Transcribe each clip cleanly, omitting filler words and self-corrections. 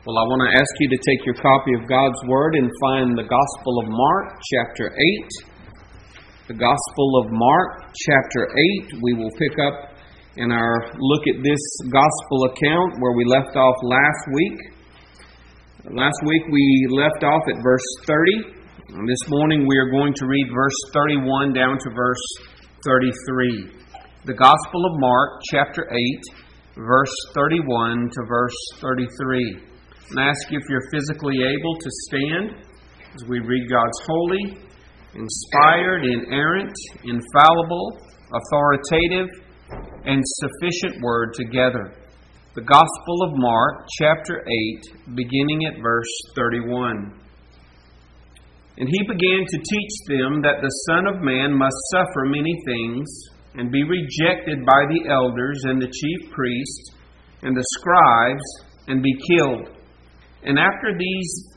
Well, I want to ask you to take your copy of God's Word and find the Gospel of Mark, chapter 8. The Gospel of Mark, chapter 8. We will pick up in our look at this Gospel account where we left off last week. Last week we left off at verse 30. And this morning we are going to read verse 31 down to verse 33. The Gospel of Mark, chapter 8, verse 31 to verse 33. And I ask you if you're physically able to stand as we read God's holy, inspired, inerrant, infallible, authoritative, and sufficient Word together. The Gospel of Mark, chapter 8, beginning at verse 31. And he began to teach them that the Son of Man must suffer many things, and be rejected by the elders and the chief priests and the scribes, and be killed. And after 3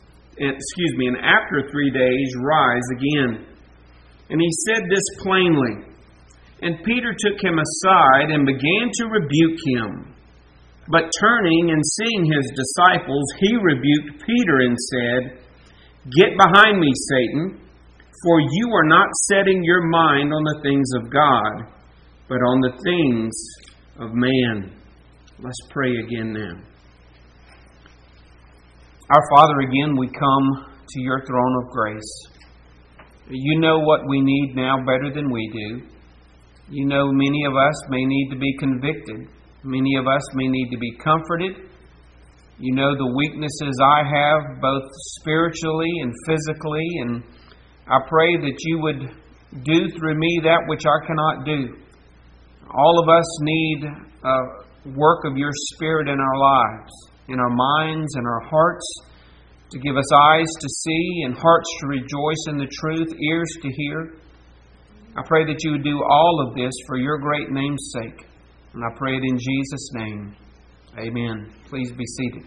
days rise again. And he said this plainly. And Peter took him aside and began to rebuke him. But turning and seeing his disciples, he rebuked Peter and said, "Get behind me, Satan, for you are not setting your mind on the things of God, but on the things of man." Let's pray again now. Our Father, again, we come to your throne of grace. You know what we need now better than we do. You know many of us may need to be convicted. Many of us may need to be comforted. You know the weaknesses I have, both spiritually and physically, and I pray that you would do through me that which I cannot do. All of us need a work of your Spirit in our lives, in our minds and our hearts, to give us eyes to see and hearts to rejoice in the truth, ears to hear. I pray that you would do all of this for your great name's sake. And I pray it in Jesus' name. Amen. Please be seated.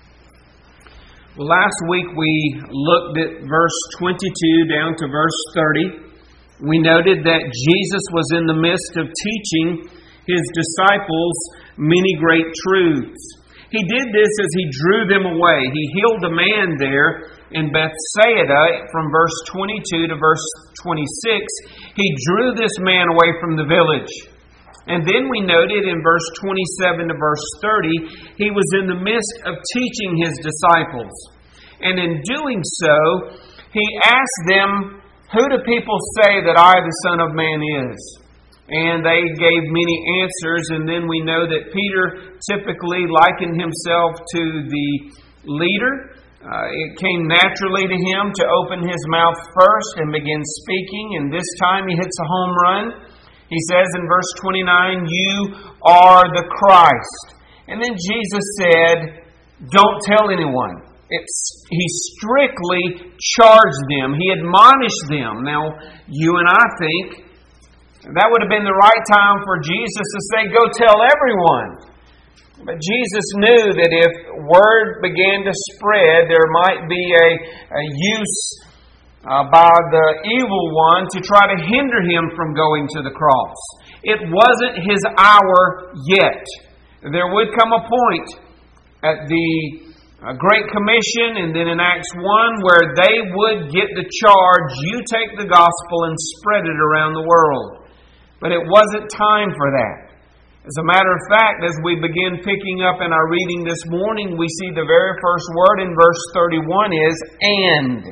Well, last week we looked at verse 22 down to verse 30. We noted that Jesus was in the midst of teaching his disciples many great truths. He did this as he drew them away. He healed a man there in Bethsaida from verse 22 to verse 26. He drew this man away from the village. And then we noted in verse 27 to verse 30, he was in the midst of teaching his disciples. And in doing so, he asked them, "Who do people say that I, the Son of Man, is?" And they gave many answers, and then we know that Peter typically likened himself to the leader. It came naturally to him to open his mouth first and begin speaking, and this time he hits a home run. He says in verse 29, "You are the Christ." And then Jesus said, "Don't tell anyone." He strictly charged them. He admonished them. Now, you and I think that would have been the right time for Jesus to say, "Go tell everyone." But Jesus knew that if word began to spread, there might be a use by the evil one to try to hinder him from going to the cross. It wasn't his hour yet. There would come a point at the Great Commission and then in Acts 1 where they would get the charge, "You take the gospel and spread it around the world." But it wasn't time for that. As a matter of fact, as we begin picking up in our reading this morning, we see the very first word in verse 31 is "and."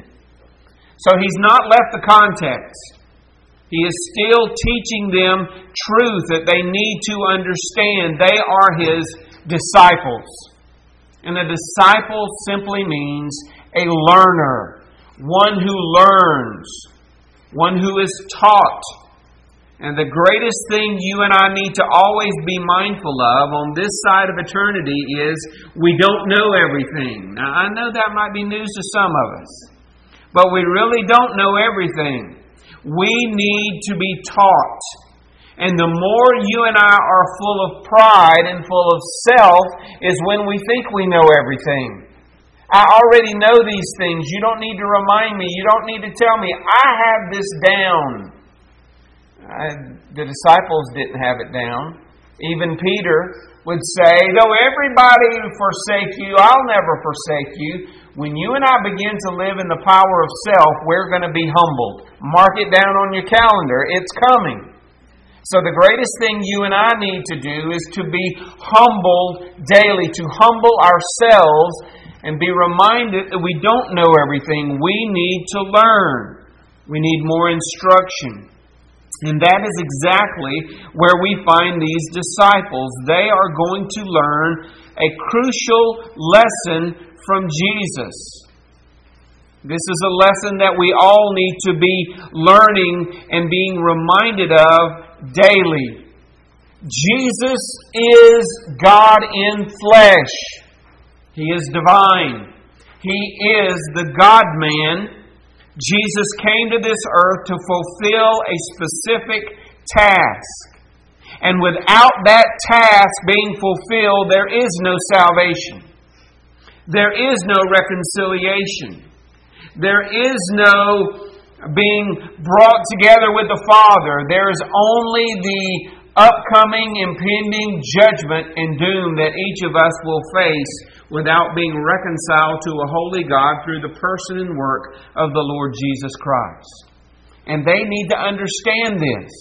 So he's not left the context. He is still teaching them truth that they need to understand. They are his disciples. And a disciple simply means a learner, one who learns, one who is taught. And the greatest thing you and I need to always be mindful of on this side of eternity is we don't know everything. Now, I know that might be news to some of us, but we really don't know everything. We need to be taught. And the more you and I are full of pride and full of self is when we think we know everything. I already know these things. You don't need to remind me. You don't need to tell me. I have this down. The disciples didn't have it down. Even Peter, would say, though everybody forsake you, I'll never forsake you. When you and I begin to live in the power of self, we're going to be humbled. Mark it down on your calendar. It's coming. So the greatest thing you and I need to do is to be humbled daily, to humble ourselves and be reminded that we don't know everything. We need to learn. We need more instruction. And that is exactly where we find these disciples. They are going to learn a crucial lesson from Jesus. This is a lesson that we all need to be learning and being reminded of daily. Jesus is God in flesh. He is divine. He is the God-man. Jesus came to this earth to fulfill a specific task. And without that task being fulfilled, there is no salvation. There is no reconciliation. There is no being brought together with the Father. There is only the upcoming, impending judgment and doom that each of us will face without being reconciled to a holy God through the person and work of the Lord Jesus Christ. And they need to understand this.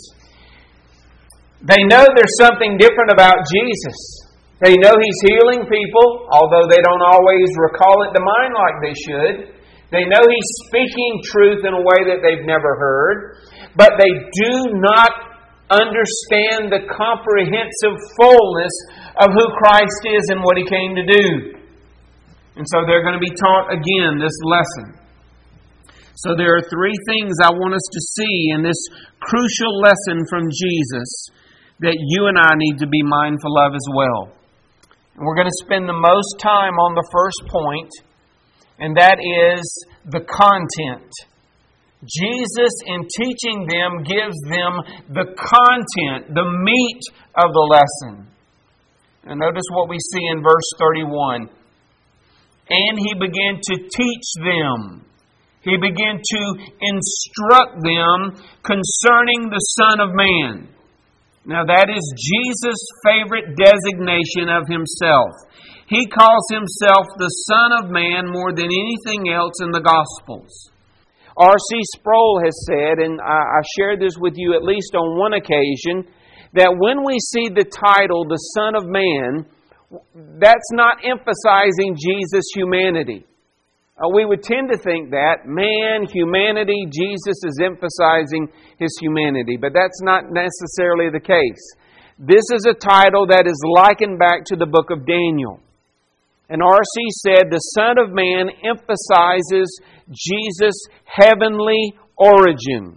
They know there's something different about Jesus. They know He's healing people, although they don't always recall it to mind like they should. They know He's speaking truth in a way that they've never heard. But they do not understand the comprehensive fullness of who Christ is and what He came to do. And so they're going to be taught again this lesson. So there are three things I want us to see in this crucial lesson from Jesus that you and I need to be mindful of as well. And we're going to spend the most time on the first point, and that is the content. Jesus, in teaching them, gives them the content, the meat of the lesson. And notice what we see in verse 31. And He began to teach them. He began to instruct them concerning the Son of Man. Now that is Jesus' favorite designation of Himself. He calls Himself the Son of Man more than anything else in the Gospels. R.C. Sproul has said, and I shared this with you at least on one occasion, that when we see the title, the Son of Man, that's not emphasizing Jesus' humanity. We would tend to think that man, humanity, Jesus is emphasizing His humanity, but that's not necessarily the case. This is a title that is likened back to the book of Daniel. And R.C. said the Son of Man emphasizes Jesus' heavenly origin.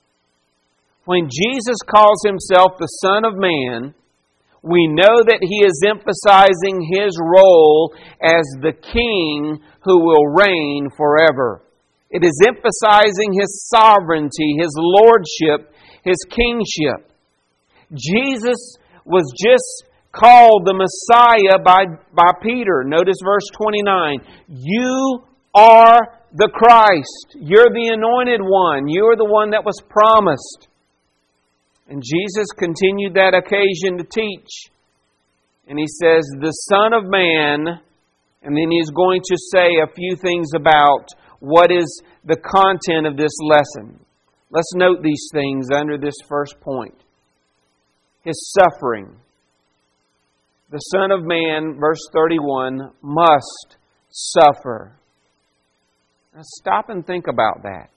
When Jesus calls Himself the Son of Man, we know that He is emphasizing His role as the King who will reign forever. It is emphasizing His sovereignty, His lordship, His kingship. Jesus was just called the Messiah by Peter. Notice verse 29. You are the Christ. You're the anointed one. You're the one that was promised. And Jesus continued that occasion to teach. And He says, the Son of Man, and then He's going to say a few things about what is the content of this lesson. Let's note these things under this first point. His suffering. The Son of Man, verse 31, must suffer. Now stop and think about that.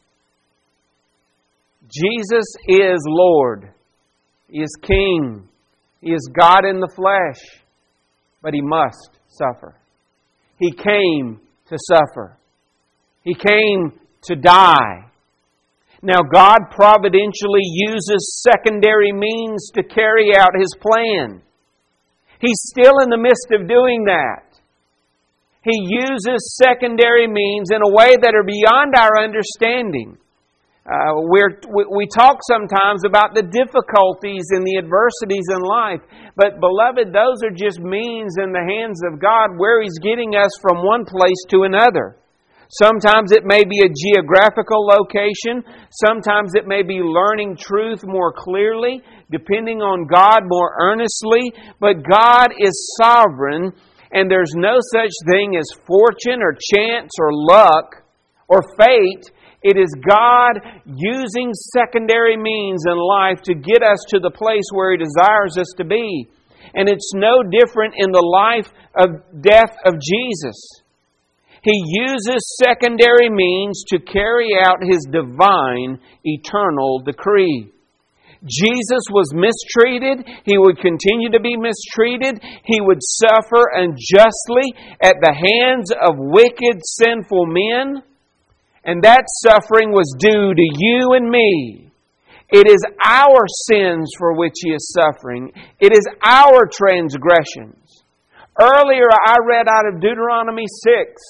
Jesus is Lord. He is King. He is God in the flesh. But He must suffer. He came to suffer. He came to die. Now God providentially uses secondary means to carry out His plan. He's still in the midst of doing that. He uses secondary means in a way that are beyond our understanding. We talk sometimes about the difficulties and the adversities in life. But beloved, those are just means in the hands of God where He's getting us from one place to another. Sometimes it may be a geographical location. Sometimes it may be learning truth more clearly, depending on God more earnestly. But God is sovereign, and there's no such thing as fortune or chance or luck or fate. It is God using secondary means in life to get us to the place where He desires us to be. And it's no different in the life of death of Jesus. He uses secondary means to carry out His divine, eternal decree. Jesus was mistreated. He would continue to be mistreated. He would suffer unjustly at the hands of wicked, sinful men. And that suffering was due to you and me. It is our sins for which He is suffering. It is our transgressions. Earlier I read out of Deuteronomy 6.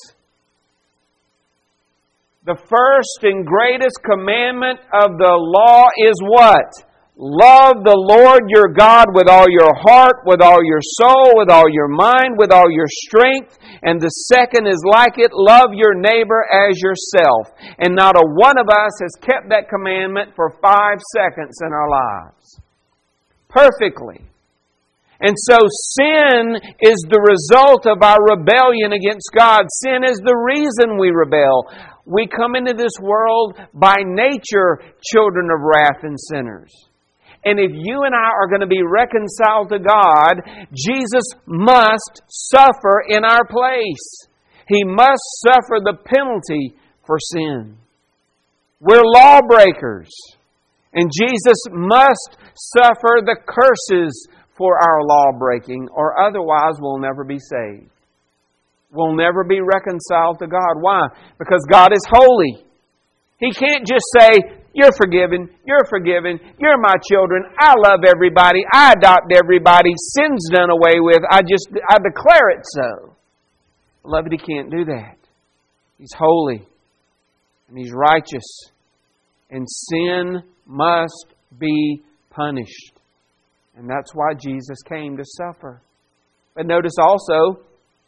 The first and greatest commandment of the law is what? Love the Lord your God with all your heart, with all your soul, with all your mind, with all your strength. And the second is like it, love your neighbor as yourself. And not a one of us has kept that commandment for 5 seconds in our lives. Perfectly. And so sin is the result of our rebellion against God. Sin is the reason we rebel. We come into this world by nature children of wrath and sinners. And if you and I are going to be reconciled to God, Jesus must suffer in our place. He must suffer the penalty for sin. We're lawbreakers. And Jesus must suffer the curses for our lawbreaking, or otherwise we'll never be saved. We'll never be reconciled to God. Why? Because God is holy. He can't just say, you're forgiven, you're my children, I love everybody, I adopt everybody, sin's done away with, I declare it so. Beloved, He can't do that. He's holy and He's righteous, and sin must be punished. And that's why Jesus came to suffer. But notice also,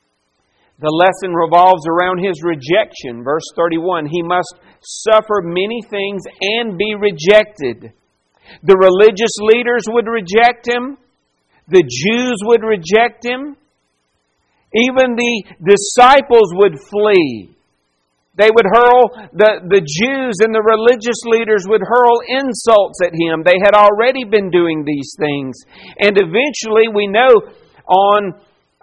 the lesson revolves around His rejection. Verse 31, He must suffer many things and be rejected. The religious leaders would reject Him. The Jews would reject Him. Even the disciples would flee. They would hurl, the Jews and the religious leaders would hurl insults at Him. They had already been doing these things. And eventually, we know on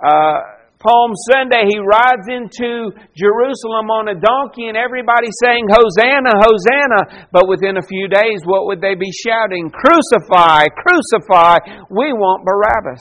Palm Sunday, He rides into Jerusalem on a donkey and everybody saying, Hosanna, Hosanna. But within a few days, what would they be shouting? Crucify, crucify. We want Barabbas.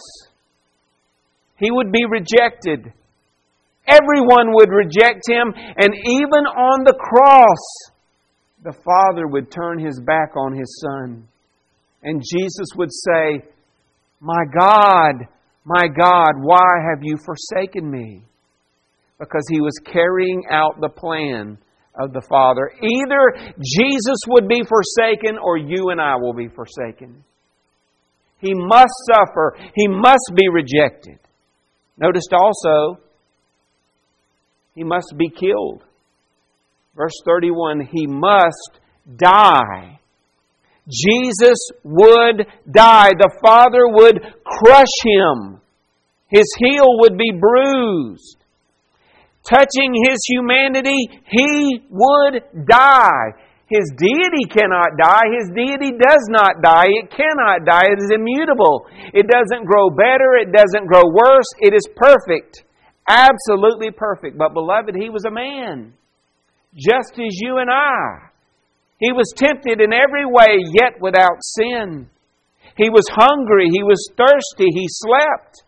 He would be rejected. Everyone would reject Him. And even on the cross, the Father would turn His back on His Son. And Jesus would say, my God, why have you forsaken me? Because He was carrying out the plan of the Father. Either Jesus would be forsaken or you and I will be forsaken. He must suffer. He must be rejected. Notice also, He must be killed. Verse 31, He must die. Jesus would die. The Father would crush Him. His heel would be bruised. Touching His humanity, He would die. His deity cannot die. His deity does not die. It cannot die. It is immutable. It doesn't grow better. It doesn't grow worse. It is perfect. Absolutely perfect. But beloved, He was a man, just as you and I. He was tempted in every way, yet without sin. He was hungry. He was thirsty. He slept.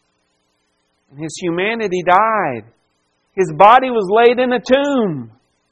And His humanity died. His body was laid in a tomb.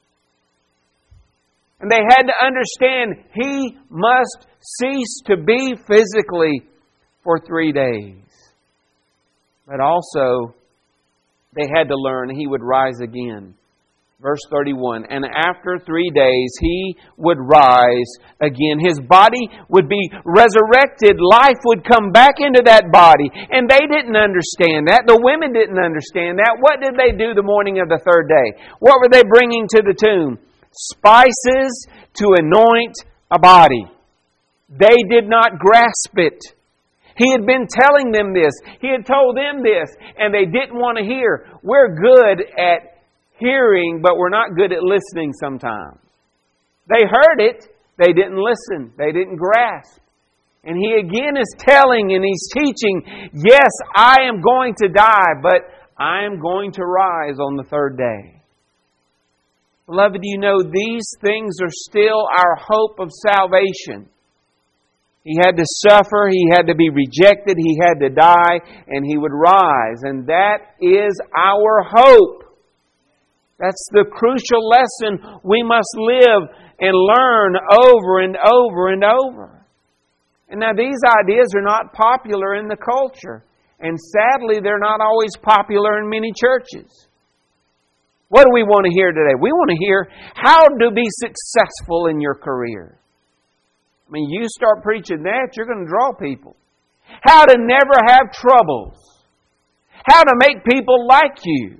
And they had to understand He must cease to be physically for 3 days. But also, they had to learn He would rise again Verse 31, and after 3 days He would rise again. His body would be resurrected. Life would come back into that body. And they didn't understand that. The women didn't understand that. What did they do the morning of the third day? What were they bringing to the tomb? Spices to anoint a body. They did not grasp it. He had been telling them this. He had told them this. And they didn't want to hear. We're good at hearing, but we're not good at listening sometimes. They heard it. They didn't listen. They didn't grasp. And He again is telling and He's teaching, yes, I am going to die, but I am going to rise on the third day. Beloved, you know, these things are still our hope of salvation. He had to suffer, He had to be rejected, He had to die, and He would rise. And that is our hope. That's the crucial lesson we must live and learn over and over and over. And now these ideas are not popular in the culture. And sadly, they're not always popular in many churches. What do we want to hear today? We want to hear how to be successful in your career. I mean, you start preaching that, you're going to draw people. How to never have troubles. How to make people like you.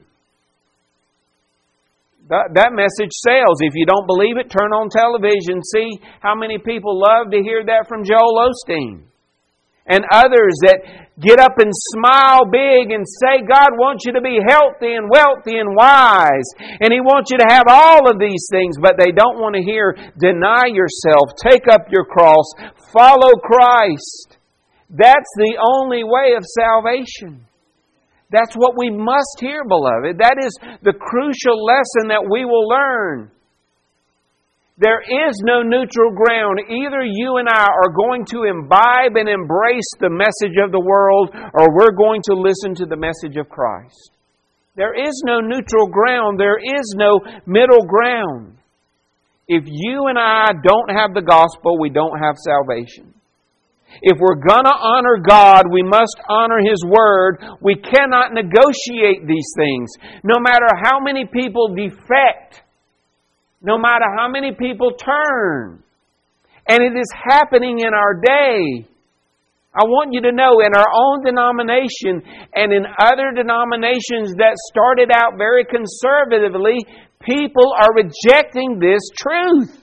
That message sells. If you don't believe it, turn on television. See how many people love to hear that from Joel Osteen. And others that get up and smile big and say, God wants you to be healthy and wealthy and wise. And He wants you to have all of these things. But they don't want to hear, deny yourself, take up your cross, follow Christ. That's the only way of salvation. That's what we must hear, beloved. That is the crucial lesson that we will learn. There is no neutral ground. Either you and I are going to imbibe and embrace the message of the world, or we're going to listen to the message of Christ. There is no neutral ground. There is no middle ground. If you and I don't have the gospel, we don't have salvation. If we're going to honor God, we must honor His Word. We cannot negotiate these things. No matter how many people defect, no matter how many people turn. And it is happening in our day. I want you to know, in our own denomination and in other denominations that started out very conservatively, people are rejecting this truth.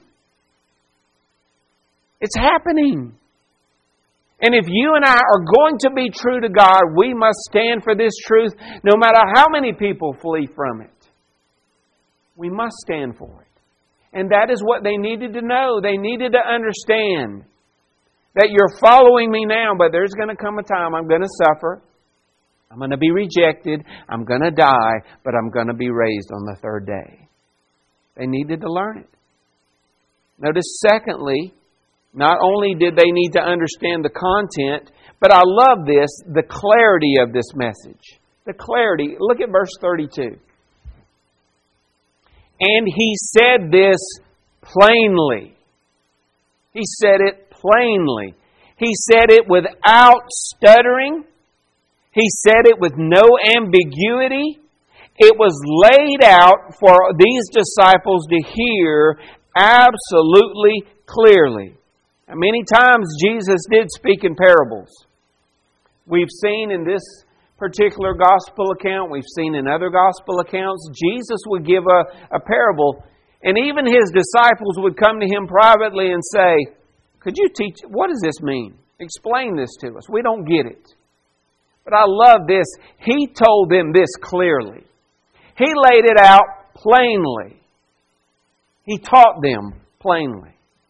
It's happening. And if you and I are going to be true to God, we must stand for this truth no matter how many people flee from it. We must stand for it. And that is what they needed to know. They needed to understand that you're following me now, but there's going to come a time I'm going to suffer. I'm going to be rejected. I'm going to die, but I'm going to be raised on the third day. They needed to learn it. Notice, secondly, not only did they need to understand the content, but I love this, the clarity of this message. The clarity. Look at verse 32. And He said this plainly. He said it plainly. He said it without stuttering. He said it with no ambiguity. It was laid out for these disciples to hear absolutely clearly. And many times Jesus did speak in parables. We've seen in this particular gospel account, we've seen in other gospel accounts, Jesus would give a parable, and even His disciples would come to Him privately and say, could you teach, what does this mean? Explain this to us. We don't get it. But I love this. He told them this clearly. He laid it out plainly. He taught them plainly.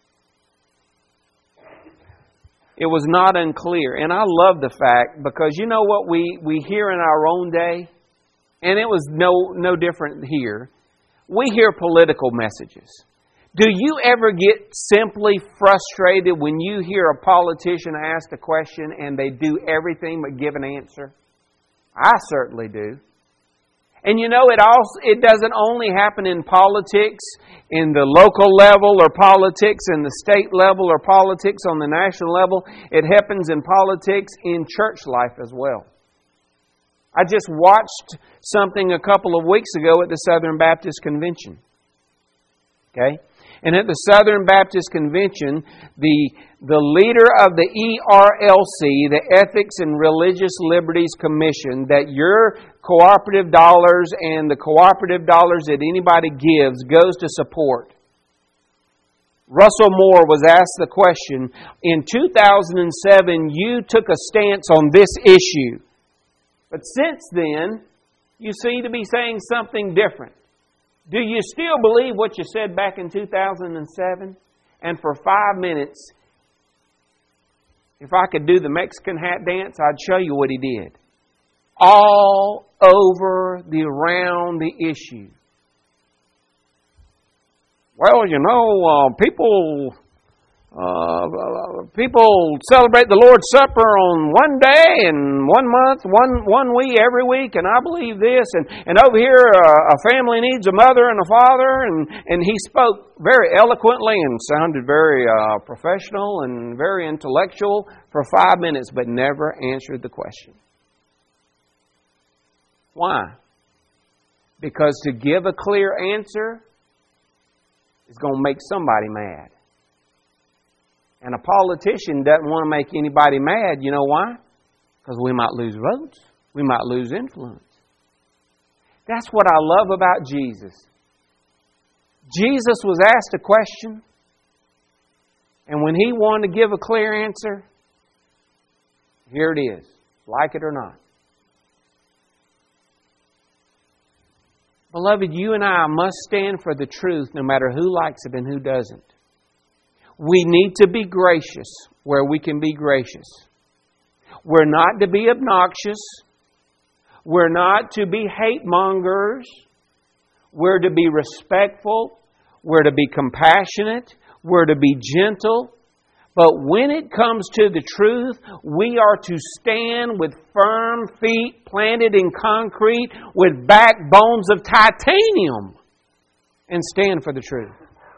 It was not unclear. And I love the fact, because you know what we hear in our own day? And it was no different here. We hear political messages. Do you ever get simply frustrated when you hear a politician ask a question and they do everything but give an answer? I certainly do. And you know, it doesn't only happen in politics, in the local level, or politics in the state level, or politics on the national level. It happens in politics in church life as well. I just watched something a couple of weeks ago at the Southern Baptist Convention. Okay? And at the Southern Baptist Convention, the leader of the ERLC, the Ethics and Religious Liberties Commission, that your cooperative dollars and the cooperative dollars that anybody gives goes to support. Russell Moore was asked the question, in 2007 you took a stance on this issue. But since then, you seem to be saying something different. Do you still believe what you said back in 2007? And for 5 minutes, if I could do the Mexican hat dance, I'd show you what he did. All over around the issue. Well, you know, people celebrate the Lord's Supper on one day and 1 month, one week, every week, and I believe this. And over here, a family needs a mother and a father. And he spoke very eloquently and sounded very professional and very intellectual for 5 minutes, but never answered the question. Why? Because to give a clear answer is going to make somebody mad. And a politician doesn't want to make anybody mad. You know why? Because we might lose votes. We might lose influence. That's what I love about Jesus. Jesus was asked a question, and when He wanted to give a clear answer, here it is, like it or not. Beloved, you and I must stand for the truth no matter who likes it and who doesn't. We need to be gracious where we can be gracious. We're not to be obnoxious. We're not to be hate mongers. We're to be respectful. We're to be compassionate. We're to be gentle. But when it comes to the truth, we are to stand with firm feet planted in concrete with backbones of titanium and stand for the truth.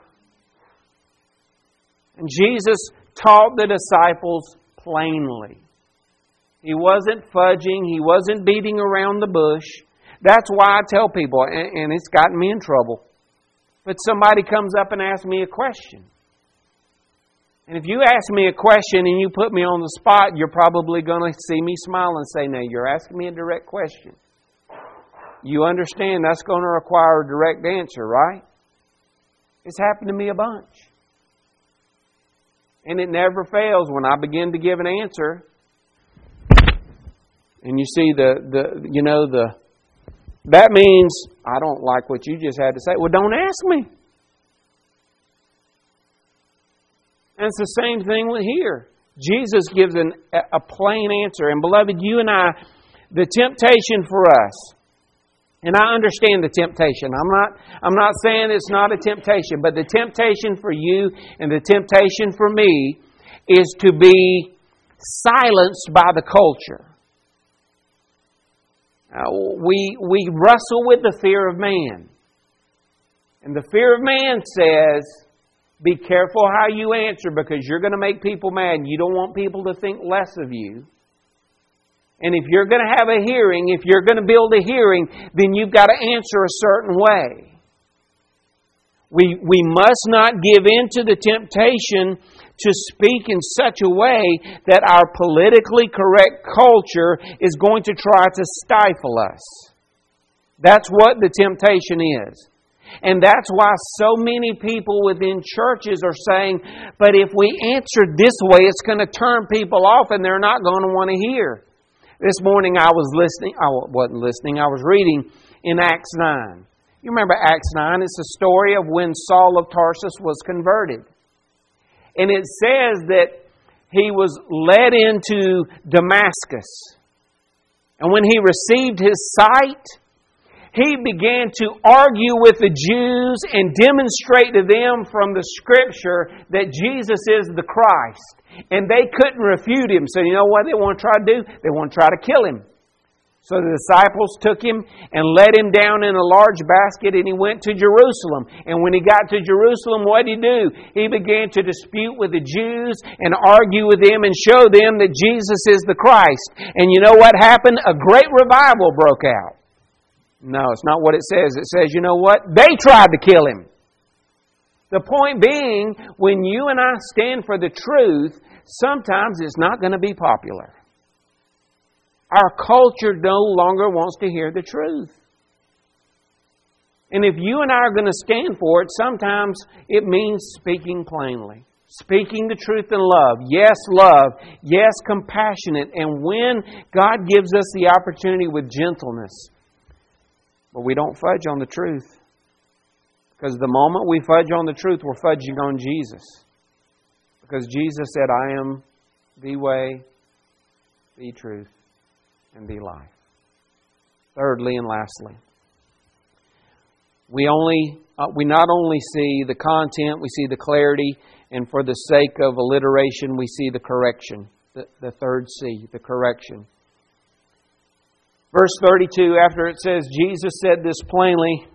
And Jesus taught the disciples plainly. He wasn't fudging. He wasn't beating around the bush. That's why I tell people, and it's gotten me in trouble, but somebody comes up and asks me a question. And if you ask me a question and you put me on the spot, you're probably going to see me smile and say, "No, you're asking me a direct question." You understand that's going to require a direct answer, right? It's happened to me a bunch. And it never fails when I begin to give an answer. And you see that means I don't like what you just had to say. Well, don't ask me. And it's the same thing with here. Jesus gives a plain answer. And beloved, you and I, the temptation for us, and I understand the temptation. I'm not saying it's not a temptation, but the temptation for you and the temptation for me is to be silenced by the culture. We wrestle with the fear of man. And the fear of man says, be careful how you answer because you're going to make people mad. You don't want people to think less of you. And if you're going to have a hearing, if you're going to build a hearing, then you've got to answer a certain way. We must not give in to the temptation to speak in such a way that our politically correct culture is going to try to stifle us. That's what the temptation is. And that's why so many people within churches are saying, but if we answer this way, it's going to turn people off and they're not going to want to hear. This morning I was reading in Acts 9. You remember Acts 9? It's a story of when Saul of Tarsus was converted. And it says that he was led into Damascus. And when he received his sight, he began to argue with the Jews and demonstrate to them from the Scripture that Jesus is the Christ. And they couldn't refute him. So you know what they want to try to do? They want to try to kill him. So the disciples took Him and let Him down in a large basket, and He went to Jerusalem. And when He got to Jerusalem, what did He do? He began to dispute with the Jews and argue with them and show them that Jesus is the Christ. And you know what happened? A great revival broke out. No, it's not what it says. It says, you know what? They tried to kill Him. The point being, when you and I stand for the truth, sometimes it's not going to be popular. Our culture no longer wants to hear the truth. And if you and I are going to stand for it, sometimes it means speaking plainly. Speaking the truth in love. Yes, love. Yes, compassionate. And when God gives us the opportunity with gentleness. But we don't fudge on the truth. Because the moment we fudge on the truth, we're fudging on Jesus. Because Jesus said, I am the way, the truth, and the life. Thirdly and lastly, we not only see the content, we see the clarity, and for the sake of alliteration, we see the correction. The third C, the correction. Verse 32, after it says, Jesus said this plainly.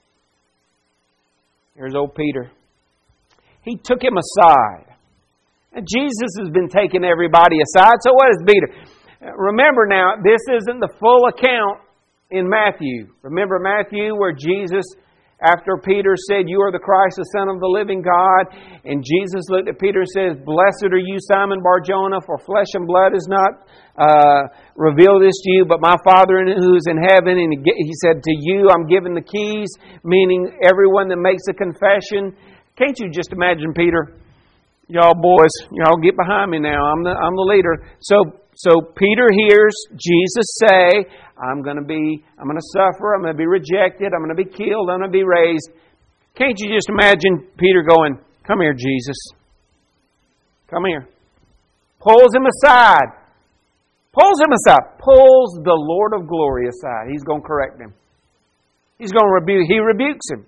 Here's old Peter. He took him aside. And Jesus has been taking everybody aside, so what is Peter? Remember now, this isn't the full account in Matthew. Remember Matthew where Jesus, after Peter said, you are the Christ, the Son of the living God. And Jesus looked at Peter and says, blessed are you, Simon Bar-Jonah, for flesh and blood has not revealed this to you, but my Father who is in heaven. And He said, to you I'm giving the keys, meaning everyone that makes a confession. Can't you just imagine Peter? Y'all boys, y'all get behind me now. I'm the leader. So Peter hears Jesus say, I'm going to suffer, I'm going to be rejected, I'm going to be killed, I'm going to be raised. Can't you just imagine Peter going, come here, Jesus. Come here. Pulls him aside. Pulls the Lord of glory aside. He's going to correct him. He's going to rebuke. He rebukes him.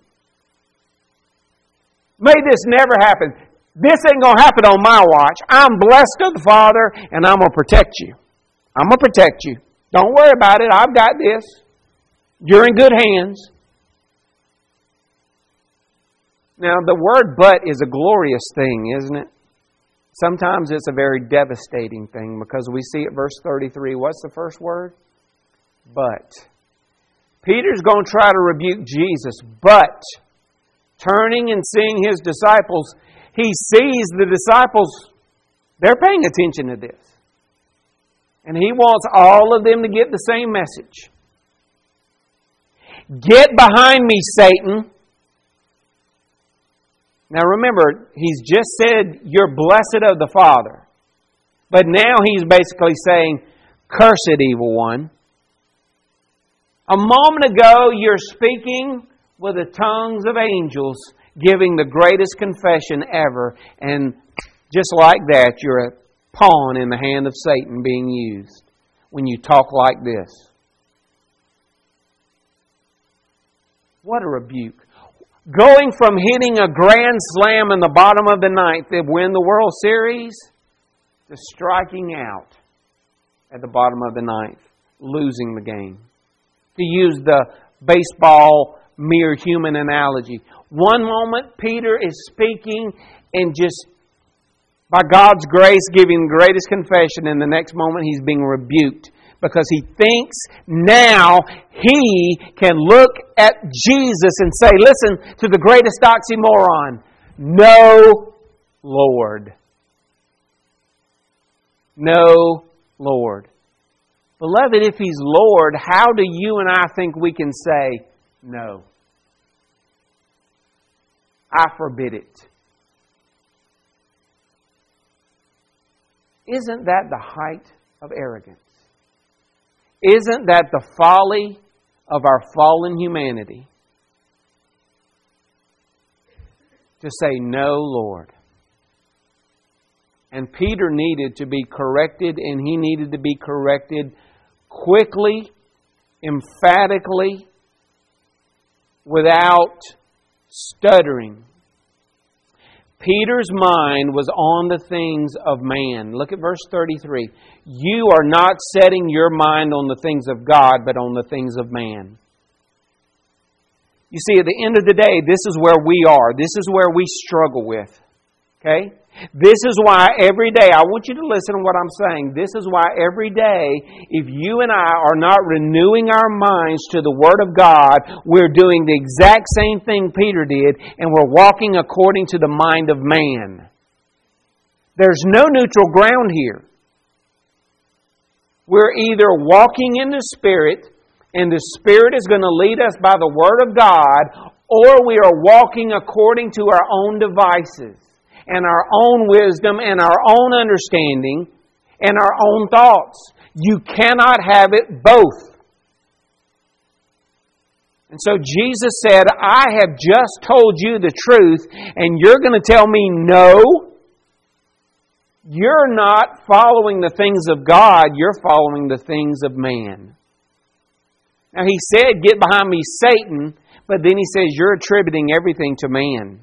May this never happen. This ain't going to happen on my watch. I'm blessed of the Father, and I'm going to protect you. I'm going to protect you. Don't worry about it. I've got this. You're in good hands. Now, the word but is a glorious thing, isn't it? Sometimes it's a very devastating thing because we see at verse 33, what's the first word? But. Peter's going to try to rebuke Jesus, but turning and seeing His disciples, he sees the disciples, they're paying attention to this. And he wants all of them to get the same message. Get behind me, Satan. Now remember, he's just said, you're blessed of the Father. But now he's basically saying, cursed evil one. A moment ago, you're speaking with the tongues of angels, giving the greatest confession ever. And just like that, you're a pawn in the hand of Satan being used when you talk like this. What a rebuke. Going from hitting a grand slam in the bottom of the ninth to win the World Series to striking out at the bottom of the ninth, losing the game. To use the baseball mere human analogy. One moment Peter is speaking and just by God's grace giving the greatest confession, and the next moment he's being rebuked because he thinks now he can look at Jesus and say, listen to the greatest oxymoron, no Lord. No Lord. Beloved, if He's Lord, how do you and I think we can say no? I forbid it. Isn't that the height of arrogance? Isn't that the folly of our fallen humanity? To say, no, Lord. And Peter needed to be corrected, and he needed to be corrected quickly, emphatically, without stuttering. Peter's mind was on the things of man. Look at verse 33. You are not setting your mind on the things of God, but on the things of man. You see, at the end of the day, this is where we are. This is where we struggle with. Okay? This is why every day, I want you to listen to what I'm saying. This is why every day, if you and I are not renewing our minds to the Word of God, we're doing the exact same thing Peter did, and we're walking according to the mind of man. There's no neutral ground here. We're either walking in the Spirit, and the Spirit is going to lead us by the Word of God, or we are walking according to our own devices, and our own wisdom, and our own understanding, and our own thoughts. You cannot have it both. And so Jesus said, I have just told you the truth, and you're going to tell me no? You're not following the things of God, you're following the things of man. Now He said, get behind me, Satan, but then He says, you're attributing everything to man.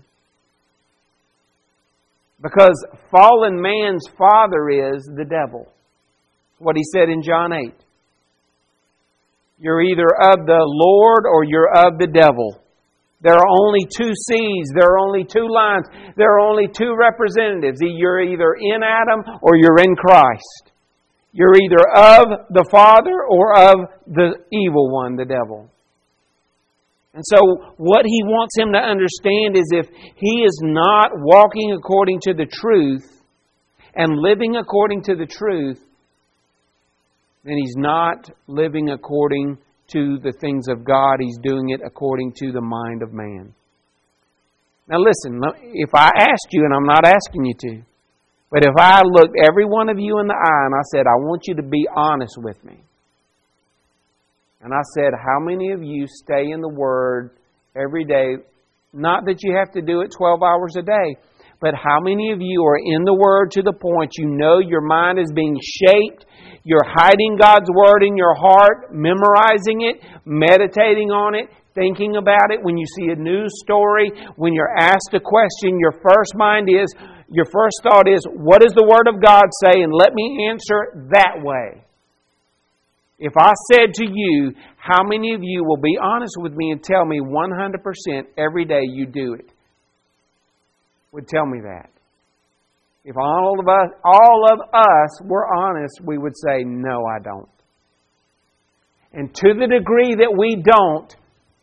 Because fallen man's father is the devil. What He said in John 8. You're either of the Lord or you're of the devil. There are only two seeds. There are only two lines. There are only two representatives. You're either in Adam or you're in Christ. You're either of the Father or of the evil one, the devil. And so what He wants him to understand is if he is not walking according to the truth and living according to the truth, then he's not living according to the things of God. He's doing it according to the mind of man. Now listen, if I asked you, and I'm not asking you to, but if I looked every one of you in the eye and I said, I want you to be honest with me. And I said, how many of you stay in the Word every day? Not that you have to do it 12 hours a day, but how many of you are in the Word to the point you know your mind is being shaped, you're hiding God's Word in your heart, memorizing it, meditating on it, thinking about it. When you see a news story, when you're asked a question, your first thought is, what does the Word of God say? And let me answer that way. If I said to you, how many of you will be honest with me and tell me 100% every day you do it? Would tell me that. If all of us were honest, we would say, no, I don't. And to the degree that we don't,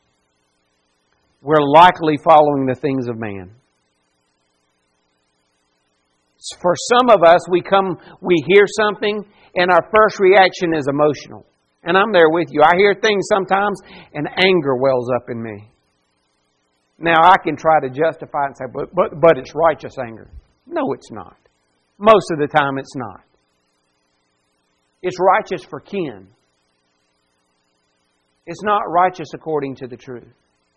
we're likely following the things of man. For some of us, we hear something, and our first reaction is emotional. And I'm there with you. I hear things sometimes, and anger wells up in me. Now, I can try to justify it and say, but it's righteous anger. No, it's not. Most of the time, it's not. It's righteous for kin. It's not righteous according to the truth.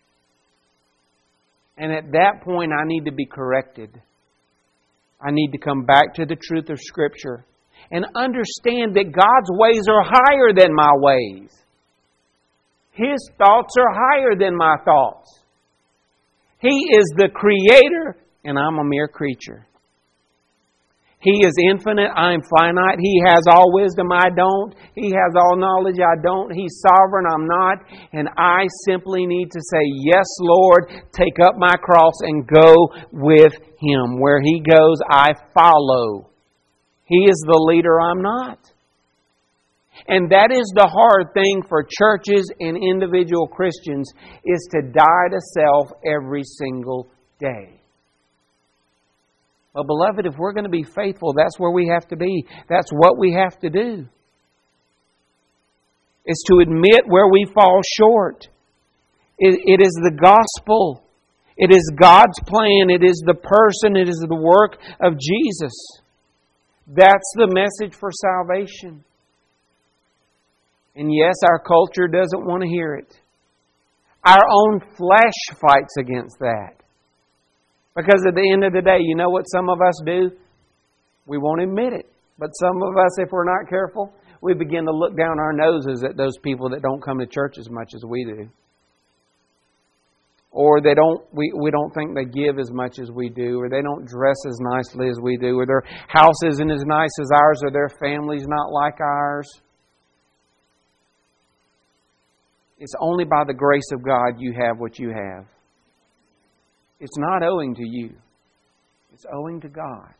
And at that point, I need to be corrected. I need to come back to the truth of Scripture and understand that God's ways are higher than my ways. His thoughts are higher than my thoughts. He is the Creator, and I'm a mere creature. He is infinite, I'm finite. He has all wisdom, I don't. He has all knowledge, I don't. He's sovereign, I'm not. And I simply need to say, yes, Lord, take up my cross and go with Him. Where He goes, I follow. He is the leader, I'm not. And that is the hard thing for churches and individual Christians, is to die to self every single day. Well, beloved, if we're going to be faithful, that's where we have to be. That's what we have to do. It's to admit where we fall short. It is the gospel. It is God's plan. It is the person. It is the work of Jesus. That's the message for salvation. And yes, our culture doesn't want to hear it. Our own flesh fights against that. Because at the end of the day, you know what some of us do? We won't admit it. But some of us, if we're not careful, we begin to look down our noses at those people that don't come to church as much as we do. Or we don't think they give as much as we do, or they don't dress as nicely as we do, or their house isn't as nice as ours, or their family's not like ours. It's only by the grace of God you have what you have. It's not owing to you. It's owing to God.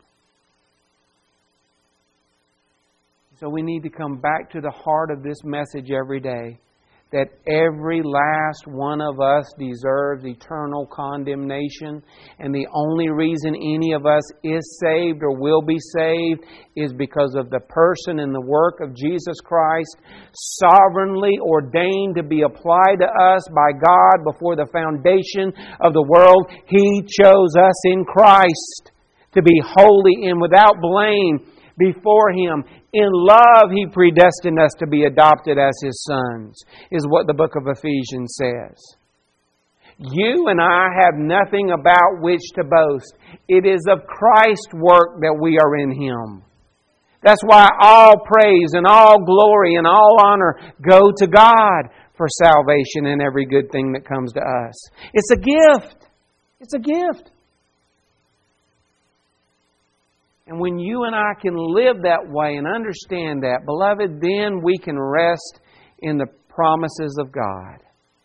So we need to come back to the heart of this message every day, that every last one of us deserves eternal condemnation. And the only reason any of us is saved or will be saved is because of the person and the work of Jesus Christ, sovereignly ordained to be applied to us by God before the foundation of the world. He chose us in Christ to be holy and without blame before Him. In love, He predestined us to be adopted as His sons, is what the book of Ephesians says. You and I have nothing about which to boast. It is of Christ's work that we are in Him. That's why all praise and all glory and all honor go to God for salvation and every good thing that comes to us. It's a gift. It's a gift. And when you and I can live that way and understand that, beloved, then we can rest in the promises of God.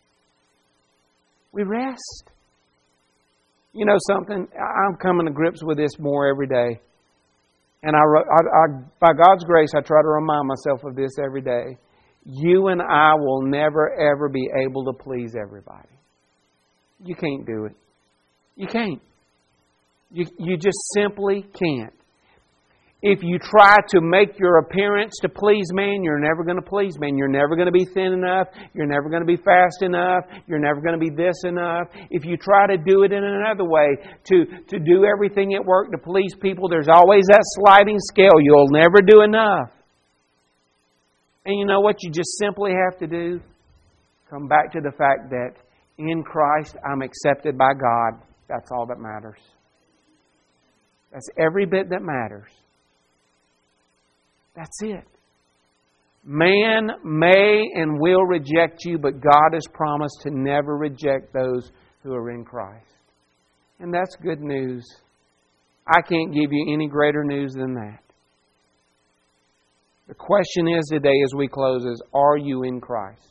We rest. You know something? I'm coming to grips with this more every day. And by God's grace, I try to remind myself of this every day. You and I will never, ever be able to please everybody. You can't do it. You can't. You just simply can't. If you try to make your appearance to please man, you're never going to please man. You're never going to be thin enough. You're never going to be fast enough. You're never going to be this enough. If you try to do it in another way, to do everything at work to please people, there's always that sliding scale. You'll never do enough. And you know what you just simply have to do? Come back to the fact that in Christ I'm accepted by God. That's all that matters. That's every bit that matters. That's it. Man may and will reject you, but God has promised to never reject those who are in Christ. And that's good news. I can't give you any greater news than that. The question is today as we close is, are you in Christ?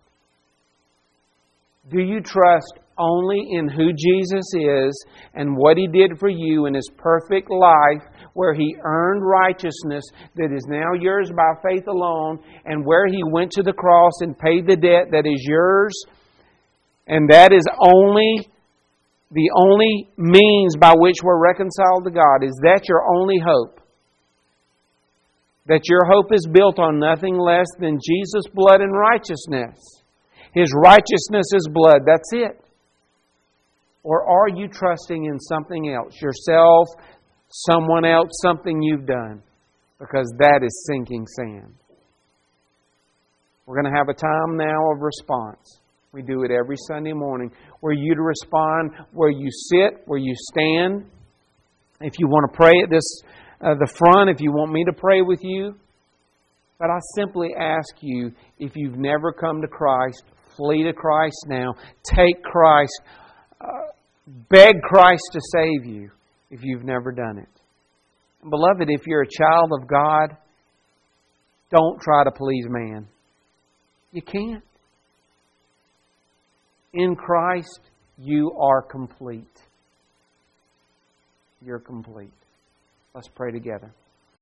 Do you trust only in who Jesus is and what He did for you in His perfect life, where He earned righteousness that is now yours by faith alone, and where He went to the cross and paid the debt that is yours, and that is the only means by which we're reconciled to God? Is that your only hope? That your hope is built on nothing less than Jesus' blood and righteousness. His righteousness is blood. That's it. Or are you trusting in something else? Yourself, someone else, something you've done? Because that is sinking sand. We're going to have a time now of response. We do it every Sunday morning. Where you to respond, where you sit, where you stand. If you want to pray at the front, if you want me to pray with you. But I simply ask you, if you've never come to Christ, flee to Christ now. Take Christ. Beg Christ to save you if you've never done it. And beloved, if you're a child of God, don't try to please man. You can't. In Christ, you are complete. You're complete. Let's pray together.